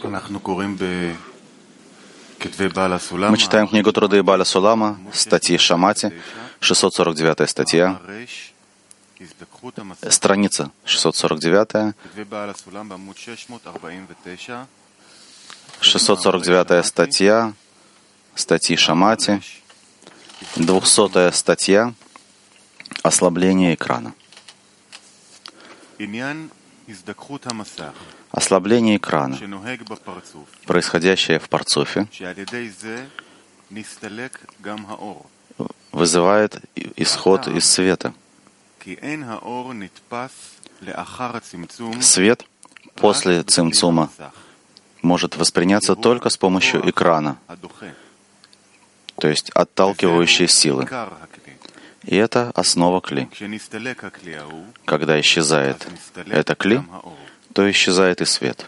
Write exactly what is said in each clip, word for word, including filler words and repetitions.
Мы читаем книгу Труды Бааля Сулама, статьи Шамати, шестьсот сорок девятая статья, страница шестьсот сорок девятая, шестьсот сорок девятая статья, статьи Шамати, двухсотая статья, ослабление экрана. Ослабление экрана, происходящее в парцуфе, вызывает исход из света. Свет после цимцума может восприняться только с помощью экрана, то есть отталкивающей силы. И это основа кли. Когда исчезает это кли, то исчезает и свет.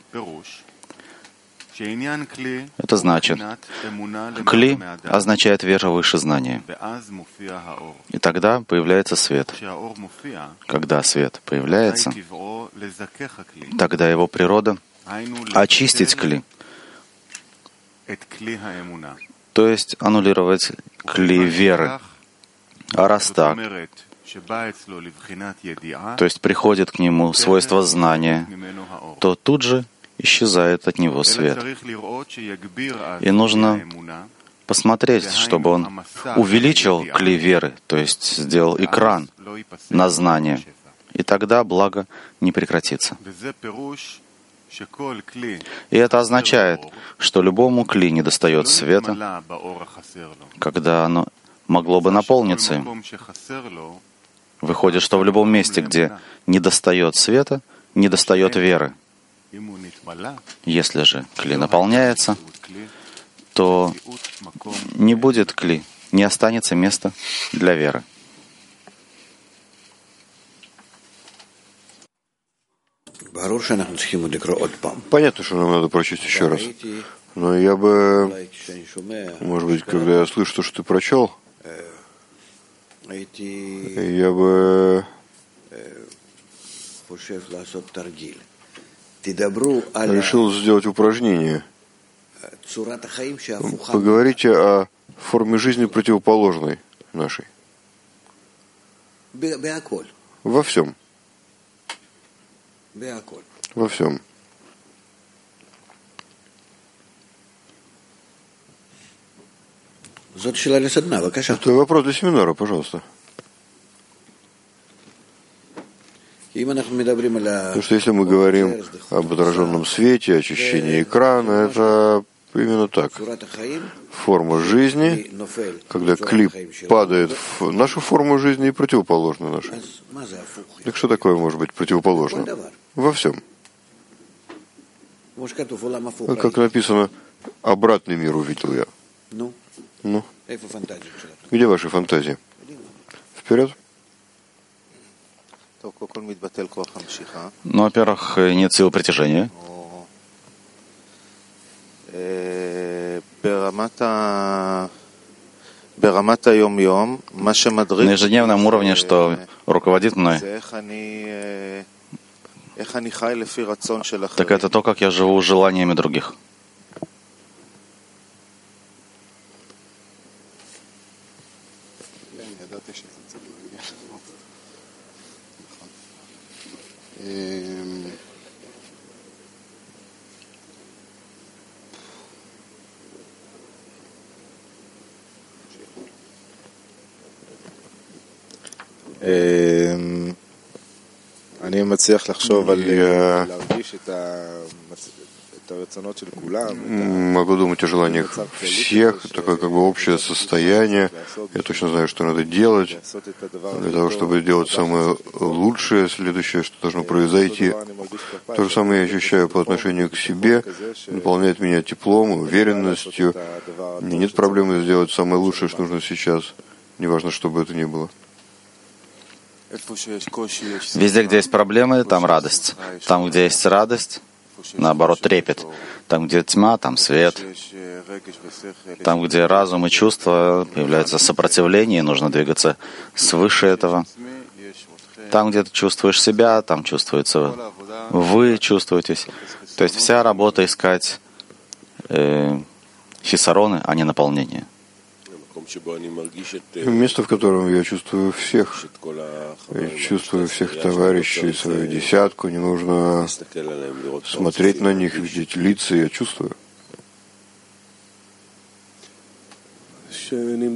Это значит, кли означает вера выше знания. И тогда появляется свет. Когда свет появляется, тогда его природа — очистить кли, то есть аннулировать кли веры. А раз так, то есть приходит к нему свойство знания, то тут же исчезает от него свет. И нужно посмотреть, чтобы он увеличил кли веры, то есть сделал экран на знание, и тогда благо не прекратится. И это означает, что любому кли недостает света, когда оно могло бы наполниться им. Выходит, что в любом месте, где недостает света, недостает веры. Если же кли наполняется, то не будет кли, не останется места для веры. Понятно, что нам надо прочесть еще раз. Но я бы, может быть, когда я слышу то, что ты прочел, я бы решил сделать упражнение. Поговорите о форме жизни противоположной нашей. Во всем. Во всем. Это вопрос для семинара, пожалуйста. Потому что если мы говорим об отраженном свете, очищении экрана, это именно так. Форма жизни, когда клип падает в нашу форму жизни и противоположна нашей. Так что такое может быть противоположно? Во всем. Как написано, обратный мир увидел я. Ну, где ваши фантазии? Вперед. Ну, во-первых, нет силы притяжения. На ежедневном уровне, что руководит мной, так это то, как я живу желаниями других. Я могу думать о желаниях всех, такое как бы общее состояние. Я точно знаю, что надо делать для того, чтобы делать самое лучшее, следующее, что должно произойти. То же самое я ощущаю по отношению к себе, наполняет меня теплом, уверенностью. Мне нет проблемы сделать самое лучшее, что нужно сейчас, неважно, что бы это ни было. Везде, где есть проблемы, там радость. Там, где есть радость, наоборот, трепет. Там, где тьма, там свет. Там, где разум и чувства, появляется сопротивление, нужно двигаться свыше этого. Там, где ты чувствуешь себя, там чувствуется вы, чувствуетесь. То есть вся работа искать э, хисароны, а не наполнение. Место, в котором я чувствую всех, я чувствую всех товарищей, свою десятку, не нужно смотреть на них, видеть лица, я чувствую. Ты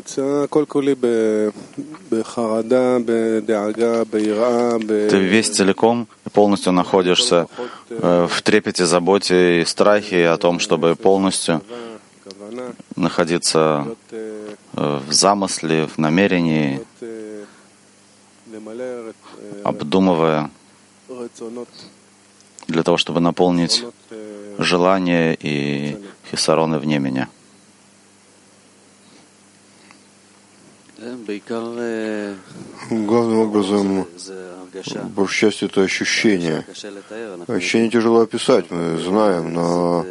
весь целиком и полностью находишься в трепете, заботе и страхе о том, чтобы полностью находиться в замысле, в намерении, обдумывая, для того, чтобы наполнить желания и хисароны вне меня. Главным образом, большей частью, это ощущение. Ощущение тяжело описать, мы знаем, но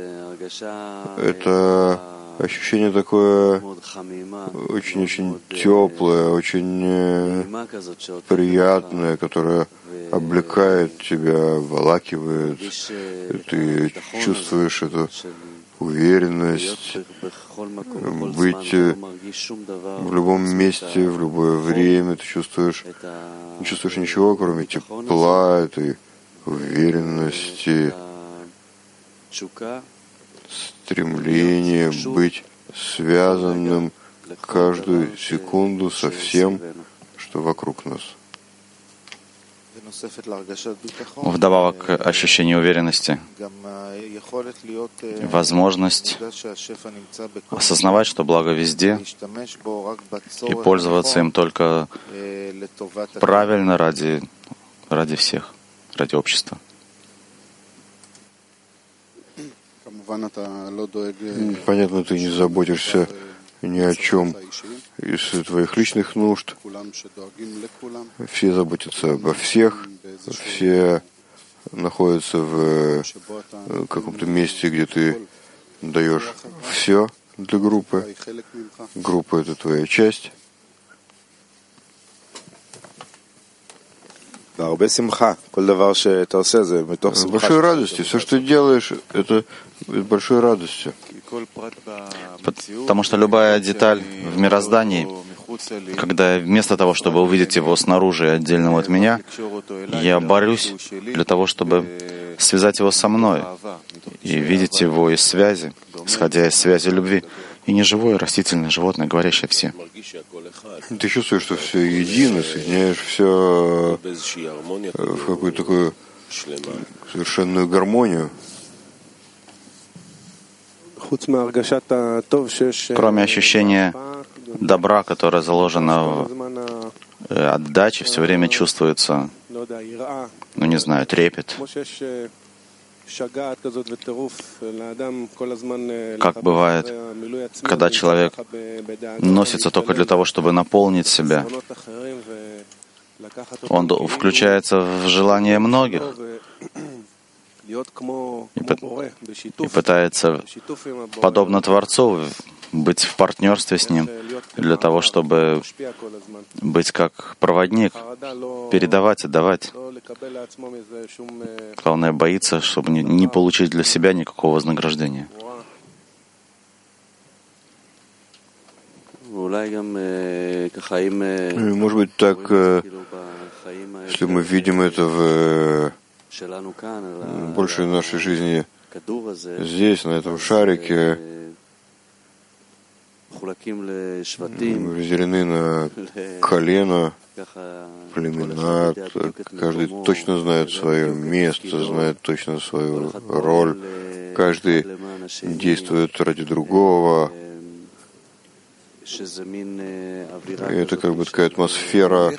это ощущение такое очень-очень теплое, очень приятное, которое облекает тебя, обволакивает. Ты чувствуешь эту уверенность, быть в любом месте, в любое время. Ты чувствуешь, не чувствуешь ничего, кроме тепла, этой уверенности, стремление быть связанным каждую секунду со всем, что вокруг нас. Вдобавок к ощущению уверенности, возможность осознавать, что благо везде, и пользоваться им только правильно ради, ради всех, ради общества. Понятно, ты не заботишься ни о чем из твоих личных нужд. Все заботятся обо всех, все находятся в каком-то месте, где ты даешь все для группы. Группа — это твоя часть. С большой радостью. Все, что ты делаешь, это большой радостью. Потому что любая деталь в мироздании, когда вместо того, чтобы увидеть его снаружи и отдельно от меня, я борюсь для того, чтобы связать его со мной и видеть его из связи, исходя из связи любви. И не живое, растительное, животное, говорящее все. Ты чувствуешь, что все едино, соединяешь все в какую-то такую совершенную гармонию. Кроме ощущения добра, которое заложено в отдаче, все время чувствуется, ну не знаю, трепет. Как бывает, когда человек носится только для того, чтобы наполнить себя, он включается в желание многих и пытается, подобно Творцу, быть в партнерстве с Ним, для того, чтобы быть как проводник, передавать, отдавать. Главное, боится, чтобы не, не получить для себя никакого вознаграждения. Может быть, так, если мы видим это в большей нашей жизни здесь, на этом шарике, разделены на колено, племена, каждый точно знает свое место, знает точно свою роль, каждый действует ради другого. И это как бы такая атмосфера.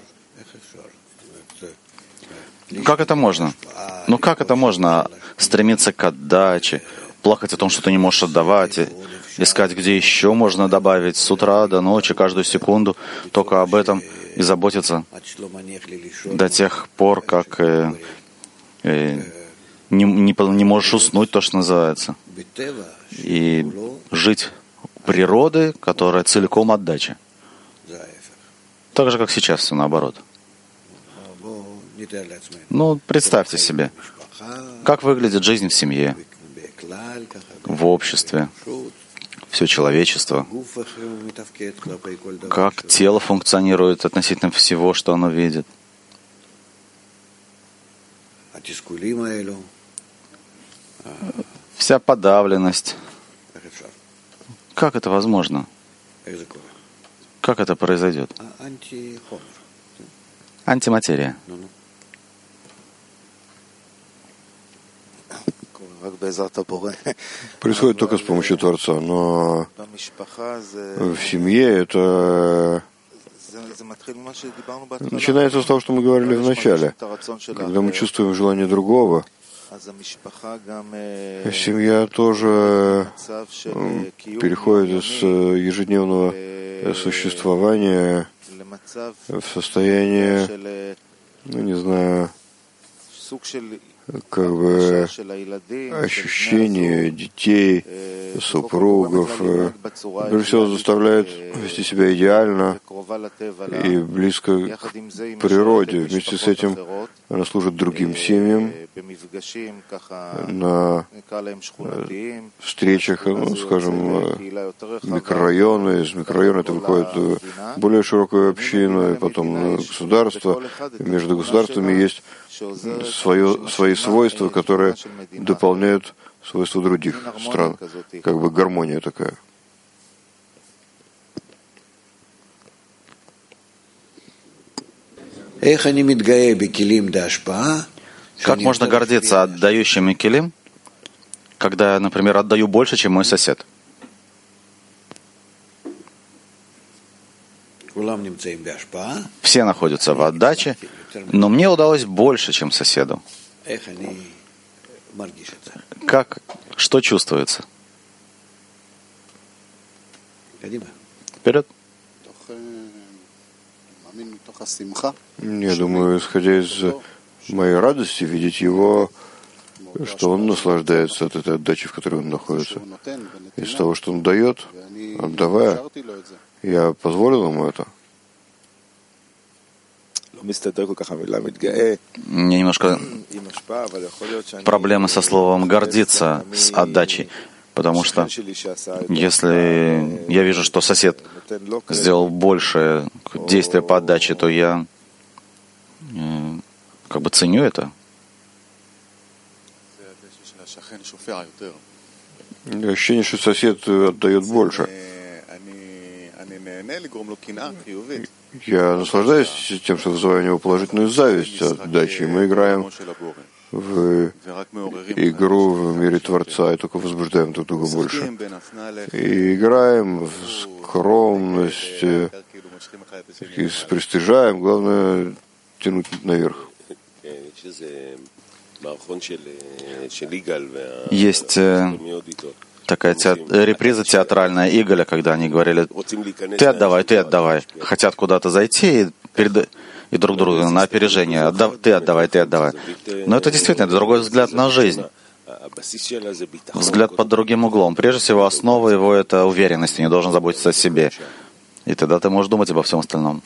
Как это можно? Ну как это можно стремиться к отдаче, плакать о том, что ты не можешь отдавать, искать, где еще можно добавить с утра до ночи, каждую секунду, только об этом и заботиться до тех пор, как э, э, не, не, не можешь уснуть, то, что называется, и жить природы, которая целиком отдача. Так же, как сейчас, все наоборот. Ну, представьте себе, как выглядит жизнь в семье, в обществе, все человечество, как тело функционирует относительно всего, что оно видит. Вся подавленность. Как это возможно? Как это произойдет? Антиматерия. Происходит только с помощью Творца, но в семье это начинается с того, что мы говорили в начале. Когда мы чувствуем желание другого, семья тоже переходит из ежедневного существования в состояние, ну не знаю, как бы ощущение детей, супругов, прежде всего заставляет вести себя идеально и близко к природе. Вместе с этим она служит другим семьям на встречах, ну, скажем, микрорайоны, из микрорайона это выходит в более широкую общину, и потом государство. Между государствами есть свое, свои свойства, которые дополняют свойства других стран. Как бы гармония такая. Как можно гордиться отдающими килим, когда я, например, отдаю больше, чем мой сосед? Все находятся в отдаче, но мне удалось больше, чем соседу. Как, что чувствуется? Вперед. Я думаю, исходя из моей радости, видеть его, что он наслаждается от этой отдачи, в которой он находится. Из того, что он дает, отдавая, я позволил ему это. Мне немножко проблемы со словом «гордиться» с отдачей, потому что если я вижу, что сосед сделал больше действия по отдаче, то я э, как бы ценю это. Ощущение, что сосед отдает больше. Я наслаждаюсь тем, что вызываю у него положительную зависть от отдачи. Мы играем в игру в мире Творца и только возбуждаем друг друга больше. И играем в скромность, и пристыжаем, главное тянуть наверх. Есть такая театр, реприза театральная Иголя, когда они говорили: ты отдавай, ты отдавай. Хотят куда-то зайти и, перед... и друг другу на опережение. Отдав... Ты отдавай, ты отдавай. Но это действительно это другой взгляд на жизнь. Взгляд под другим углом. Прежде всего, основа его — это уверенность. Ты не должен заботиться о себе. И тогда ты можешь думать обо всем остальном.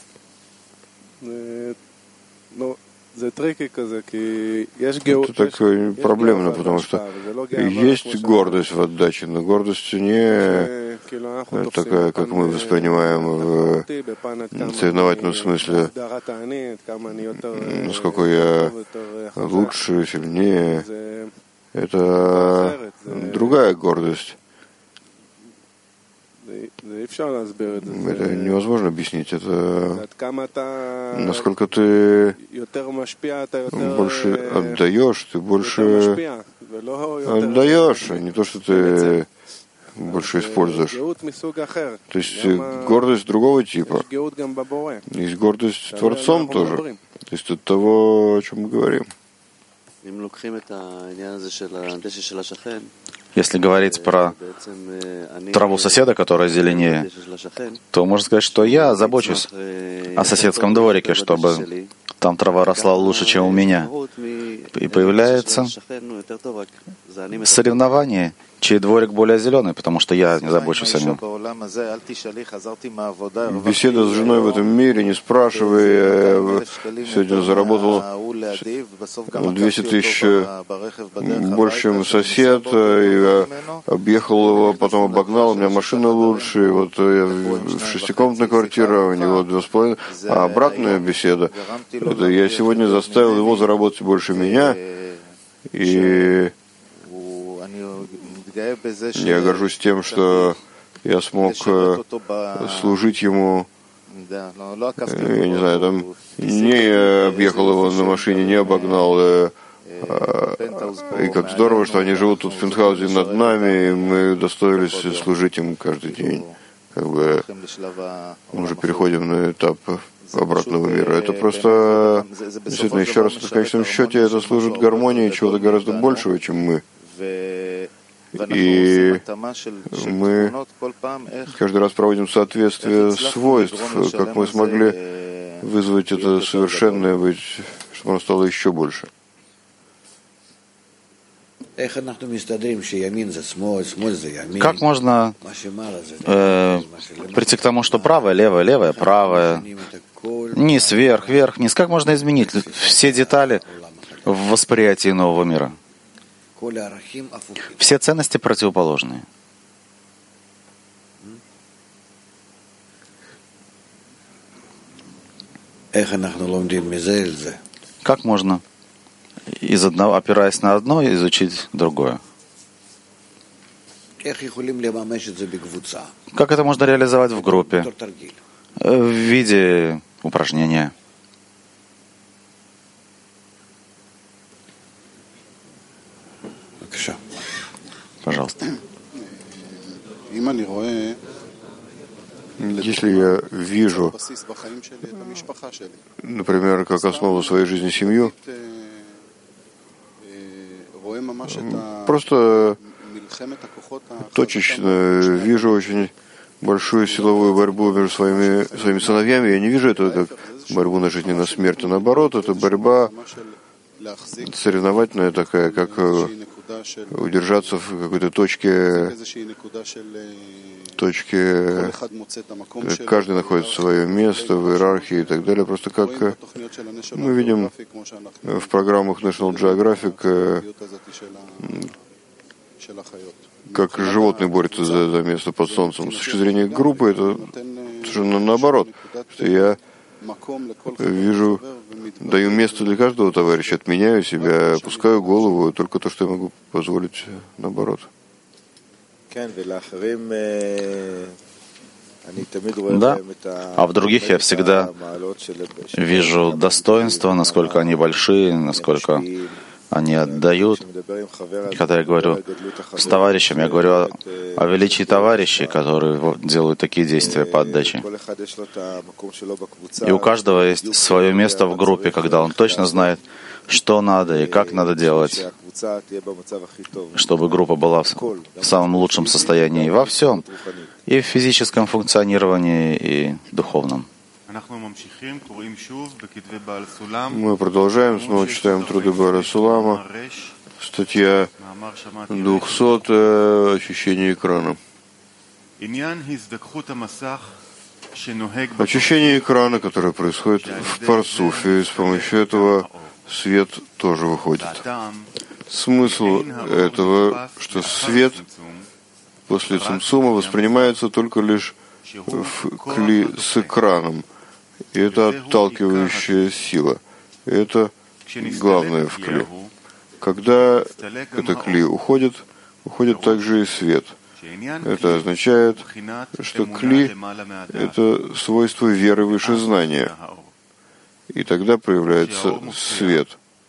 Это такое проблемно, потому что есть гордость в отдаче, но гордость не такая, как мы воспринимаем в соревновательном смысле, насколько я лучше, сильнее. Это другая гордость. Это невозможно объяснить. Это насколько ты больше отдаешь, ты больше отдаешь, а не то, что ты больше используешь. То есть гордость другого типа. Есть гордость Творцом тоже. То есть от того, о чем мы говорим. Если говорить про траву соседа, которая зеленее, то можно сказать, что я забочусь о соседском дворике, чтобы там трава росла лучше, чем у меня. И появляется соревнование, чей дворик более зеленый, потому что я не забочусь о нем. Беседа с женой в этом мире, не спрашивай, я сегодня заработал двести тысяч больше, чем сосед, и объехал его, потом обогнал, у меня машина лучше, и вот я в шестикомнатной квартире, у него два с половиной, а обратная беседа, это я сегодня заставил его заработать больше меня, и я горжусь тем, что я смог служить ему, я не знаю, там не объехал его на машине, не обогнал. И как здорово, что они живут тут в пентхаусе над нами, и мы достоились служить им каждый день. Как бы мы уже переходим на этап обратного мира. Это просто, действительно, еще раз, в конечном счете, это служит гармонии чего-то гораздо большего, чем мы. И мы каждый раз проводим соответствие свойств, как мы смогли вызвать это совершенное, быть, чтобы оно стало еще больше. Как можно э, прийти к тому, что правое, левое, левое, правое, низ, вверх, вверх, низ? Как можно изменить все детали в восприятии нового мира? Все ценности противоположные. Как можно, из одного, опираясь на одно, изучить другое? Как это можно реализовать в группе, в виде упражнения? Пожалуйста. Если я вижу, например, как основу своей жизни семью, просто точечно вижу очень большую силовую борьбу между своими, своими сыновьями, я не вижу этого как борьбу на жизнь и на смерть, а наоборот, это борьба соревновательная такая, как удержаться в какой-то точке, точке, каждый находит свое место в иерархии и так далее. Просто как мы видим в программах National Geographic, как животные борются за, за место под солнцем. С точки зрения группы это совершенно наоборот. Что я вижу, даю место для каждого товарища, отменяю себя, опускаю голову, только то, что я могу позволить, наоборот. Да, а в других я всегда вижу достоинства, насколько они большие, насколько они отдают. Когда я говорю с товарищем, я говорю о, о величии товарищей, которые делают такие действия по отдаче. И у каждого есть свое место в группе, когда он точно знает, что надо и как надо делать, чтобы группа была в самом лучшем состоянии во всем, и в физическом функционировании, и духовном. Мы продолжаем, снова читаем труды Баала Сулама, статья двухсот, очищение экрана. Очищение экрана, которое происходит в парсуфе, и с помощью этого свет тоже выходит. Смысл этого, что свет после цимцума воспринимается только лишь в кли с экраном. И это отталкивающая сила. И это главное в кли. Когда это кли уходит, уходит также и свет. Это означает, что кли — это свойство веры выше знания. И тогда проявляется свет.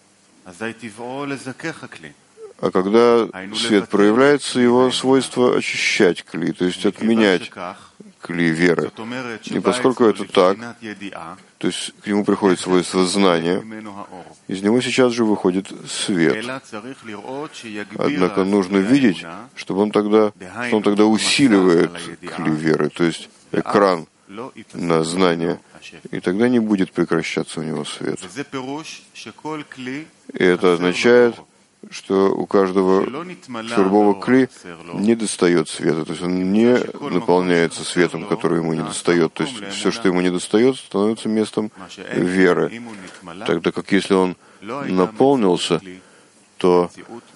А когда свет проявляется, его свойство очищать кли, то есть отменять кли веры. И поскольку это так, то есть к нему приходит свойство знания, из него сейчас же выходит свет. Однако нужно видеть, чтобы он тогда, что он тогда усиливает кли веры, то есть экран на знание, и тогда не будет прекращаться у него свет. И это означает, что у каждого, что любого кли не достает света, то есть он не наполняется светом, который ему не достает. То есть все, что ему не достает, становится местом веры. Тогда как если он наполнился, то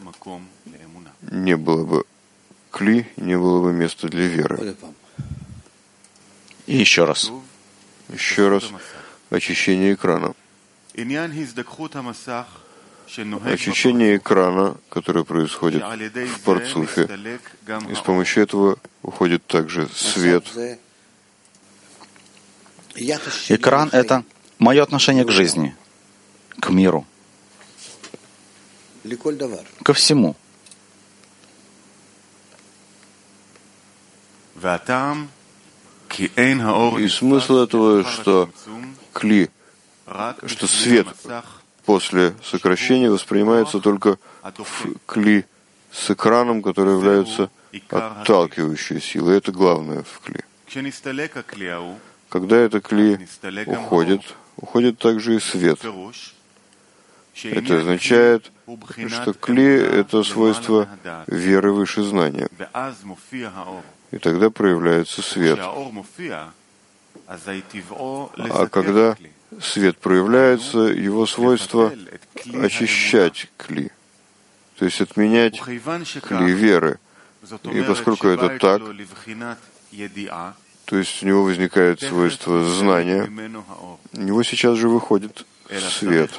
не было бы кли, не было бы места для веры. И еще раз. Еще раз. Очищение экрана. Очищение экрана, которое происходит в парцуфе, и с помощью этого уходит также свет. Экран — это мое отношение к жизни, к миру, ко всему. И смысл этого, что кли, что свет после сокращения воспринимается только в кли с экраном, который является отталкивающей силой. Это главное в кли. Когда это кли уходит, уходит также и свет. Это означает, что кли — это свойство веры выше знания. И тогда проявляется свет. А когда свет проявляется, его свойство — очищать кли, то есть отменять кли веры. И поскольку это так, то есть у него возникает свойство знания, у него сейчас же выходит свет.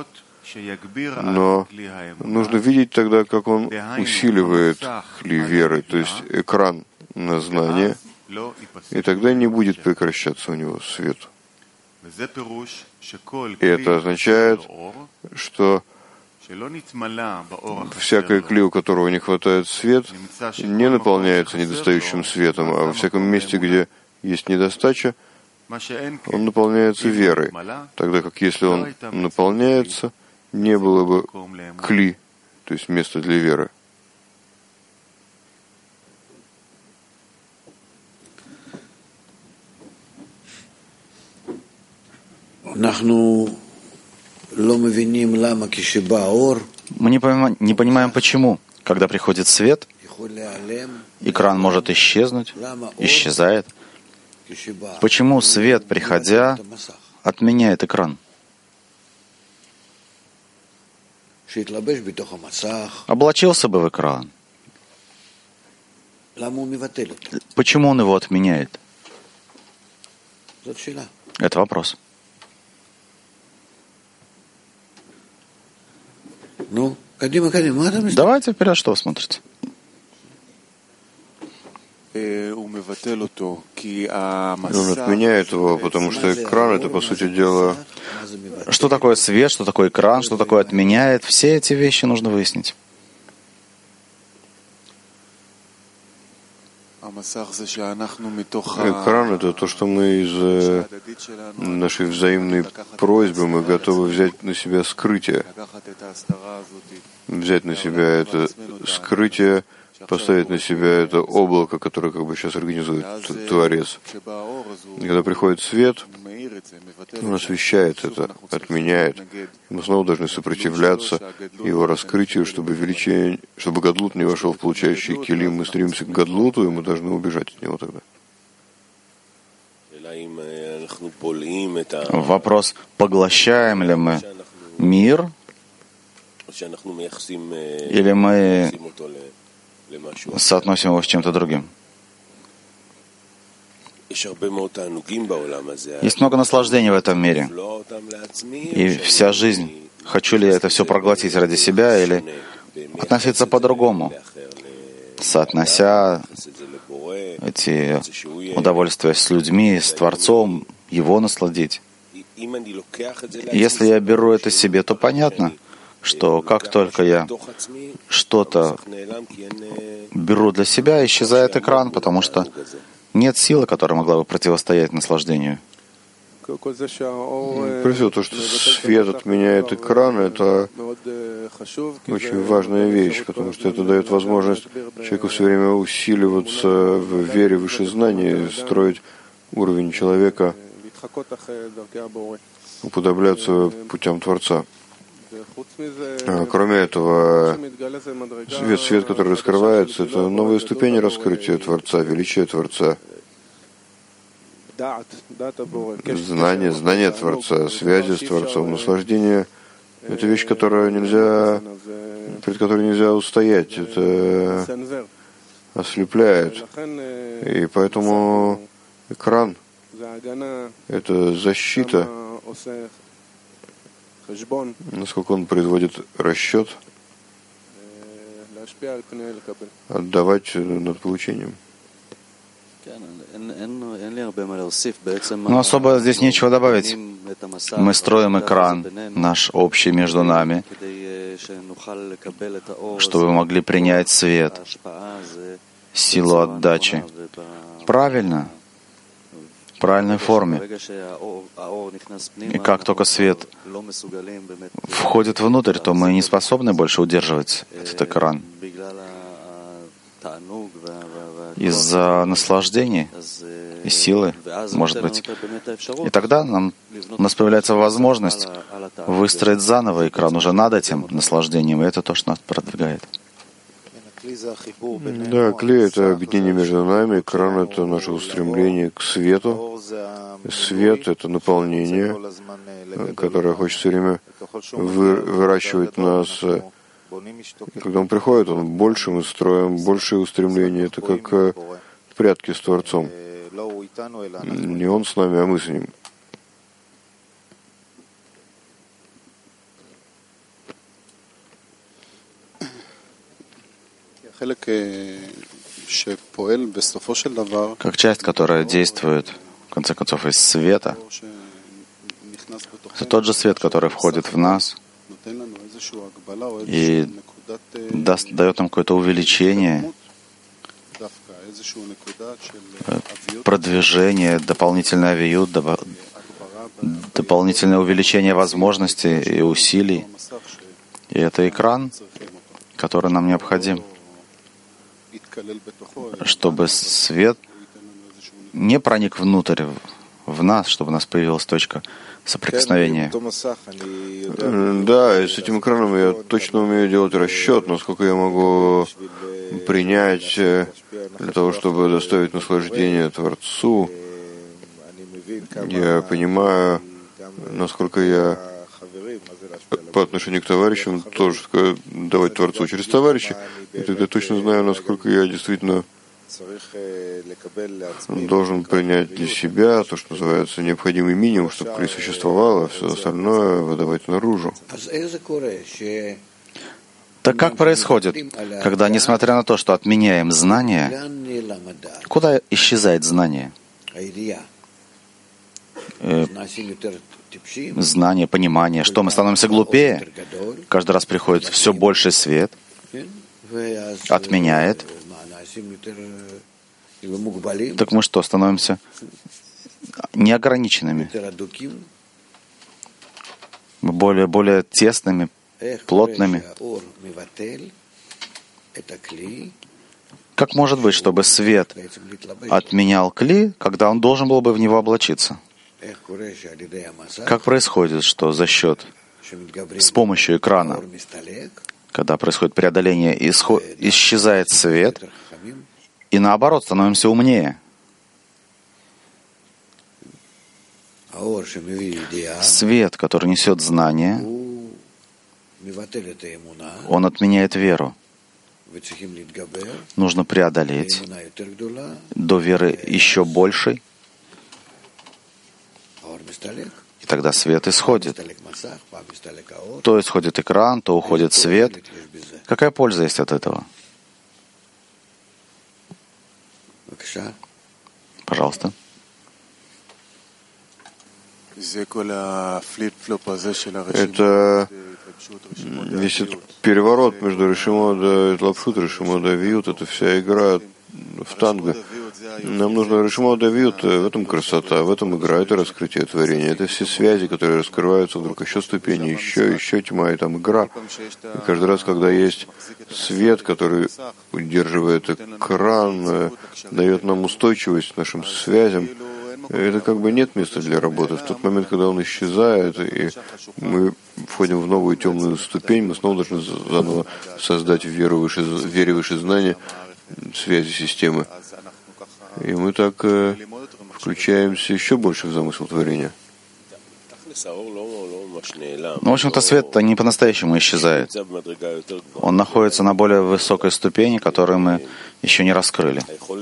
Но нужно видеть тогда, как он усиливает кли веры, то есть экран на знание, и тогда не будет прекращаться у него свет. И это означает, что всякое кли, у которого не хватает свет, не наполняется недостающим светом, а во всяком месте, где есть недостача, он наполняется верой, тогда как если он наполняется, не было бы кли, то есть места для веры. Мы не понимаем, не понимаем, почему, когда приходит свет, экран может исчезнуть, исчезает. Почему свет, приходя, отменяет экран? Облачился бы в экран. Почему он его отменяет? Это вопрос. Ну, кадима, кадима. Давайте вперед, что вы смотрите. Он отменяет его, потому что экран — это, по сути дела... Что такое свет, что такое экран, что такое отменяет? Все эти вещи нужно выяснить. Экран — это то, что мы из нашей взаимной просьбы мы готовы взять на себя скрытие. Взять на себя это скрытие, поставить на себя это облако, которое как бы сейчас организует Творец. И когда приходит свет, он освещает это, отменяет. Мы снова должны сопротивляться его раскрытию, чтобы величие, чтобы гадлут не вошел в получающий килим. Мы стремимся к гадлуту, и мы должны убежать от него тогда. Вопрос, поглощаем ли мы мир, или мы соотносим его с чем-то другим. Есть много наслаждений в этом мире. И вся жизнь, хочу ли я это все проглотить ради себя или относиться по-другому, соотнося эти удовольствия с людьми, с Творцом, его насладить. Если я беру это себе, то понятно, что как только я что-то беру для себя, исчезает экран, потому что нет силы, которая могла бы противостоять наслаждению. Прежде всего, то, что свет отменяет экран, это очень важная вещь, потому что это дает возможность человеку все время усиливаться в вере выше знаний, строить уровень человека, уподобляться путям Творца. А кроме этого, свет, свет, который раскрывается, это новые ступени раскрытия Творца, величия Творца. Знание, знание Творца, связи с Творцом, наслаждение — это вещь, которая нельзя, перед которой нельзя устоять. Это ослепляет. И поэтому экран — это защита, насколько он производит расчет, отдавать над получением. Но особо здесь нечего добавить. Мы строим экран наш общий между нами, чтобы мы могли принять свет, силу отдачи. Правильно, в правильной форме. И как только свет входит внутрь, то мы не способны больше удерживать этот экран. Из-за наслаждения и силы, может быть. И тогда нам, у нас появляется возможность выстроить заново экран уже над этим наслаждением, и это то, что нас продвигает. Да, клей — это объединение между нами, экран — это наше устремление к свету. Свет — это наполнение, которое хочет все время вы, выращивать нас. Когда он приходит, он больше мы строим, большее устремление. Это как в прятки с Творцом. Не он с нами, а мы с ним. Как часть, которая действует, в конце концов, из света, это тот же свет, который входит в нас и даст, дает нам какое-то увеличение, продвижение, дополнительный авиют, дополнительное увеличение возможностей и усилий. И это экран, который нам необходим, чтобы свет не проник внутрь, в нас, чтобы у нас появилась точка соприкосновения. Да, и с этим экраном я точно умею делать расчет, насколько я могу принять для того, чтобы доставить наслаждение Творцу. Я понимаю, насколько я по отношению к товарищам тоже давать Творцу через товарищей, и тогда точно знаю, насколько я действительно должен принять для себя то, что называется необходимый минимум, чтобы присуществовало, а все остальное выдавать наружу. Так как происходит, когда, несмотря на то, что отменяем знания, куда исчезает знание? Э, знание, понимание, что мы становимся глупее? Каждый раз приходит все больше свет, отменяет. Так мы что, становимся неограниченными, более, более тесными, плотными? Как может быть, чтобы свет отменял кли, когда он должен был бы в него облачиться? Как происходит, что за счет, с помощью экрана, когда происходит преодоление, исход, исчезает свет, и наоборот, становимся умнее? Свет, который несет знание, он отменяет веру. Нужно преодолеть до веры еще большей, и тогда свет исходит. То исходит экран, то уходит свет. Какая польза есть от этого? Пожалуйста. Это весь этот переворот между Ришимода и Лапшут, Ришимода и Виют, это вся игра в танго. Нам нужно Ришимода и Виют, в этом красота, в этом игра, это раскрытие творения, это все связи, которые раскрываются вдруг, еще ступени, еще, еще тьма, и там игра. И каждый раз, когда есть свет, который удерживает экран, дает нам устойчивость нашим связям, это как бы нет места для работы. В тот момент, когда он исчезает, и мы входим в новую темную ступень, мы снова должны заново создать в веру выше, в вере выше знания, связи системы. И мы так э, включаемся еще больше в замысел творения. Ну, в общем-то, свет-то не по-настоящему исчезает. Он находится на более высокой ступени, которую мы еще не раскрыли.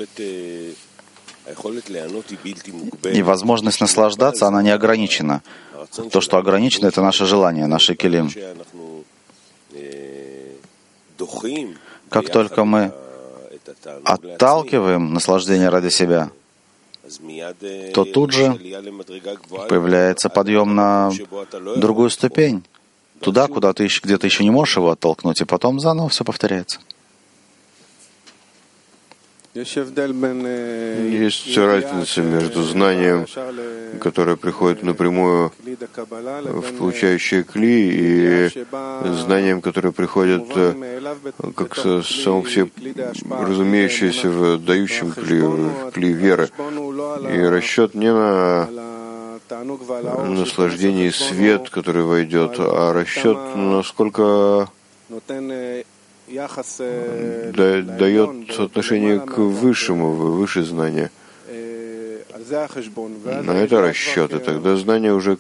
И возможность наслаждаться, она не ограничена. То, что ограничено, это наше желание, наши келим. Как только мы отталкиваем наслаждение ради себя, то тут же появляется подъем на другую ступень, туда, куда ты где-то еще не можешь его оттолкнуть, и потом заново все повторяется. Есть разница между знанием, которое приходит напрямую в получающее кли, и знанием, которое приходит как само все разумеющееся в дающем кли, в кли веры. И расчет не на наслаждение и свет, который войдет, а расчет, насколько дает отношение к высшему, выше знания. На это расчет, и тогда знание уже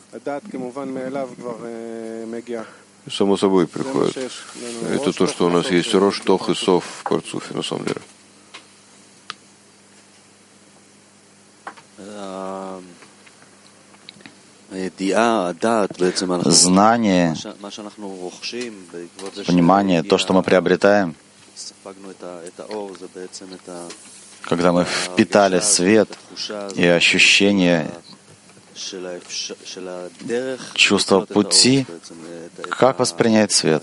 само собой приходит. Это то, что у нас есть Рош, Тох и Сов в Парцуфе, на самом деле. Знание, понимание, то, что мы приобретаем, когда мы впитали свет и ощущение, чувство пути, как воспринять свет?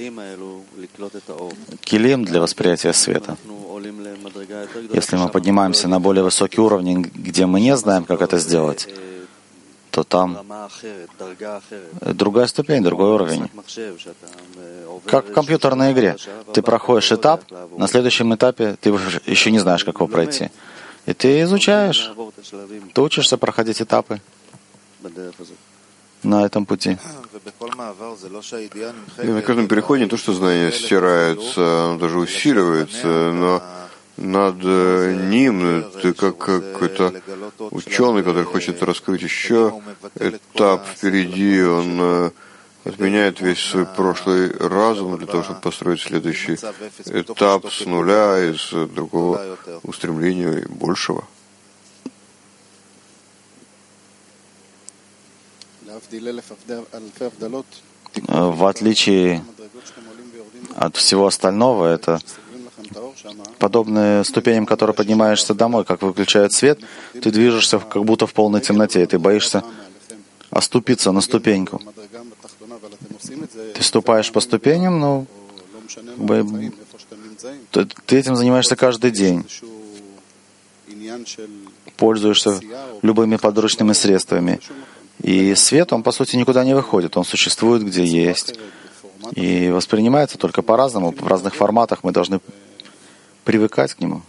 Килим для восприятия света. Если мы поднимаемся на более высокий уровень, где мы не знаем, как это сделать, то там другая ступень, другой уровень. Как в компьютерной игре. Ты проходишь этап, на следующем этапе ты еще не знаешь, как его пройти. И ты изучаешь, ты учишься проходить этапы на этом пути. И на каждом переходе не то, что знание стирается, оно даже усиливается, но над ним ты как какой-то ученый, который хочет раскрыть еще этап впереди, он отменяет весь свой прошлый разум для того, чтобы построить следующий этап с нуля, из другого устремления и большего. В отличие от всего остального, это подобные ступеням, которые поднимаешься домой, как выключают свет, ты движешься как будто в полной темноте, и ты боишься оступиться на ступеньку. Ты ступаешь по ступеням, но ты, ты этим занимаешься каждый день. Пользуешься любыми подручными средствами. И свет, он, по сути, никуда не выходит. Он существует, где есть. И воспринимается только по-разному, в разных форматах. Мы должны привыкать к нему.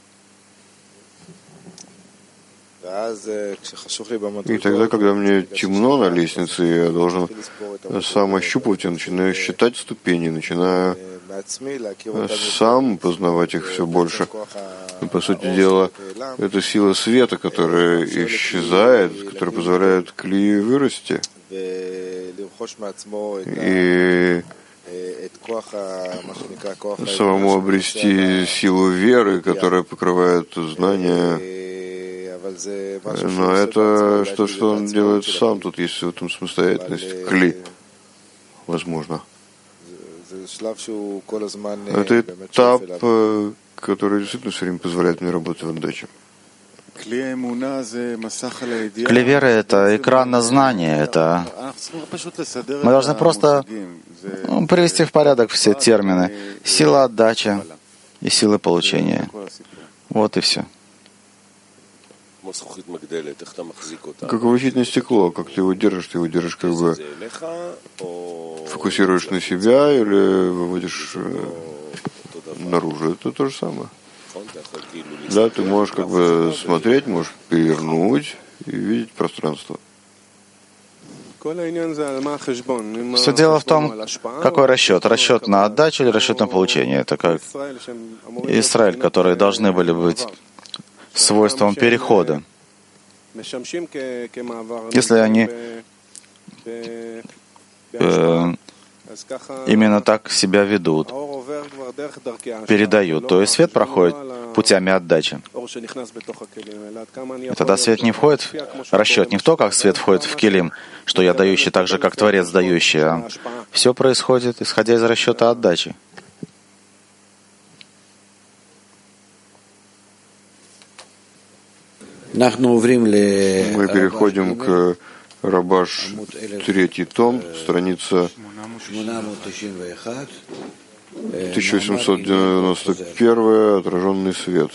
И тогда, когда мне темно на лестнице, я должен сам ощупывать, я начинаю считать ступени, начинаю сам познавать их все больше. И, по сути дела, это сила света, которая исчезает, которая позволяет кли вырасти. И самому обрести силу веры, которая покрывает знания. Но это что, что он делает сам. Тут есть в этом самостоятельность кли, возможно. Это этап, который действительно все время позволяет мне работать в отдаче. Кли веры — это экран на знание. Это... Мы должны просто ну, привести в порядок все термины. Сила отдачи и сила получения. Вот и все. Как увлечительное стекло, как ты его держишь, ты его держишь как бы фокусируешь на себя или выводишь наружу. Это то же самое. Да, ты можешь как бы смотреть, можешь перевернуть и видеть пространство. Все дело в том, какой расчет. Расчет на отдачу или расчет на получение. Это как Израиль, которые должны были быть свойством перехода. Если они э, именно так себя ведут, передают, то и свет проходит путями отдачи. И тогда свет не входит в расчет не в то, как свет входит в килим, что я дающий так же, как Творец дающий, а все происходит, исходя из расчета отдачи. Мы переходим к Рабаш, третий том, страница тысяча восемьсот девяносто один, отраженный свет.